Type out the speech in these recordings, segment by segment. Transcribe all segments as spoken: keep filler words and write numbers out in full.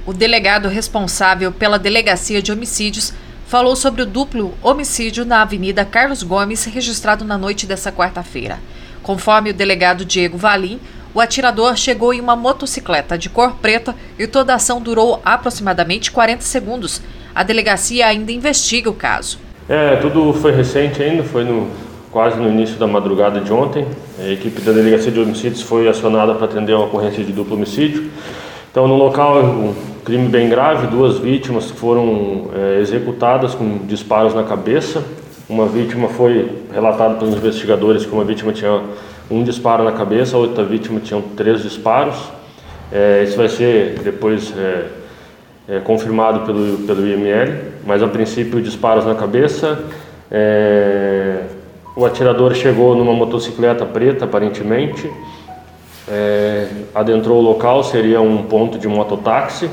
O delegado responsável pela Delegacia de Homicídios falou sobre o duplo homicídio na Avenida Carlos Gomes, registrado na noite desta quarta-feira. Conforme o delegado Diego Valim, o atirador chegou em uma motocicleta de cor preta e toda a ação durou aproximadamente quarenta segundos. A delegacia ainda investiga o caso. É, tudo foi recente ainda, foi no, quase no início da madrugada de ontem. A equipe da Delegacia de Homicídios foi acionada para atender uma ocorrência de duplo homicídio. Então, no local, um crime bem grave, duas vítimas foram é, executadas com disparos na cabeça. Uma vítima foi relatada pelos investigadores que uma vítima tinha um disparo na cabeça, a outra vítima tinha três disparos. É, isso vai ser depois é, é, confirmado pelo, pelo I M L, mas a princípio disparos na cabeça. É, o atirador chegou numa motocicleta preta, aparentemente. É, adentrou o local, seria um ponto de mototáxi.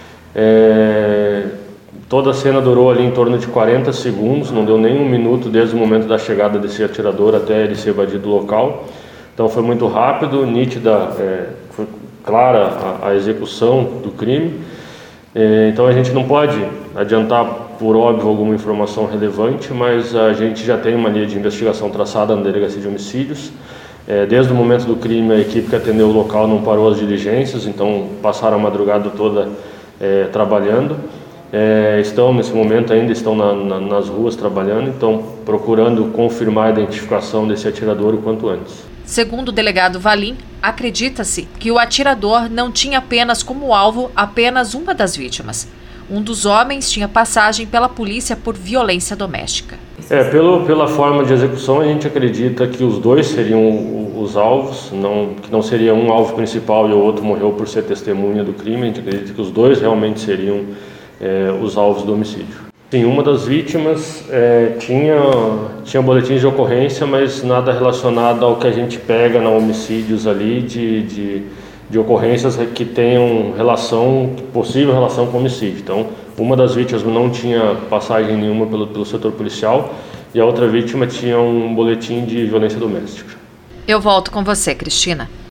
É, toda a cena durou ali em torno de quarenta segundos, não deu nem um minuto desde o momento da chegada desse atirador até ele ser evadido do local. Então foi muito rápido, nítida, é, foi clara a, a execução do crime. É, então a gente não pode adiantar por óbvio alguma informação relevante, mas a gente já tem uma linha de investigação traçada na Delegacia de Homicídios. É, desde o momento do crime, a equipe que atendeu o local não parou as diligências, então passaram a madrugada toda é, trabalhando. É, estão, nesse momento, ainda estão na, na, nas ruas trabalhando, então procurando confirmar a identificação desse atirador o quanto antes. Segundo o delegado Valim, acredita-se que o atirador não tinha apenas como alvo apenas uma das vítimas. Um dos homens tinha passagem pela polícia por violência doméstica. É, pelo, pela forma de execução, a gente acredita que os dois seriam os alvos, não, que não seria um alvo principal e o outro morreu por ser testemunha do crime. A gente acredita que os dois realmente seriam é, os alvos do homicídio. Sim, uma das vítimas é, tinha, tinha boletins de ocorrência, mas nada relacionado ao que a gente pega na homicídios ali de... de de ocorrências que tenham relação, possível relação com homicídio. Então, uma das vítimas não tinha passagem nenhuma pelo, pelo setor policial e a outra vítima tinha um boletim de violência doméstica. Eu volto com você, Cristina.